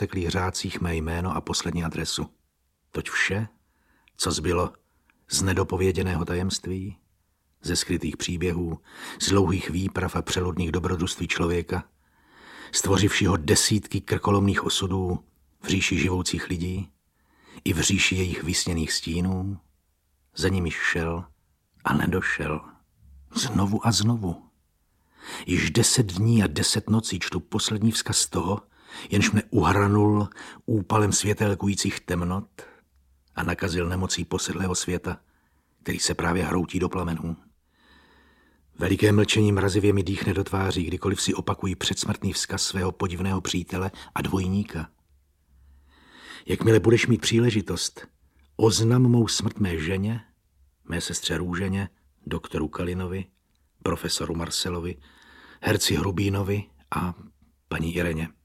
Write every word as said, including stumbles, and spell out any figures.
teklých řádcích mé jméno a poslední adresu. Toť vše, co zbylo z nedopověděného tajemství, ze skrytých příběhů, z dlouhých výprav a přeludných dobrodružství člověka, stvořivšího desítky krkolomných osudů v říši živoucích lidí i v říši jejich vysněných stínů, za nimiž šel a nedošel. Znovu a znovu. Již deset dní a deset nocí čtu poslední vzkaz toho, jenž mne uhranul úpalem světelkujících temnot a nakazil nemocí posedlého světa, který se právě hroutí do plamenů. Veliké mlčení mrazivě mi dýchne do tváří, kdykoliv si opakují předsmrtný vzkaz svého podivného přítele a dvojníka. Jakmile budeš mít příležitost, oznam mou smrt mé ženě, mé sestře Růženě, doktoru Kalinovi, profesoru Marcelovi, herci Hrubínovi a paní Ireně.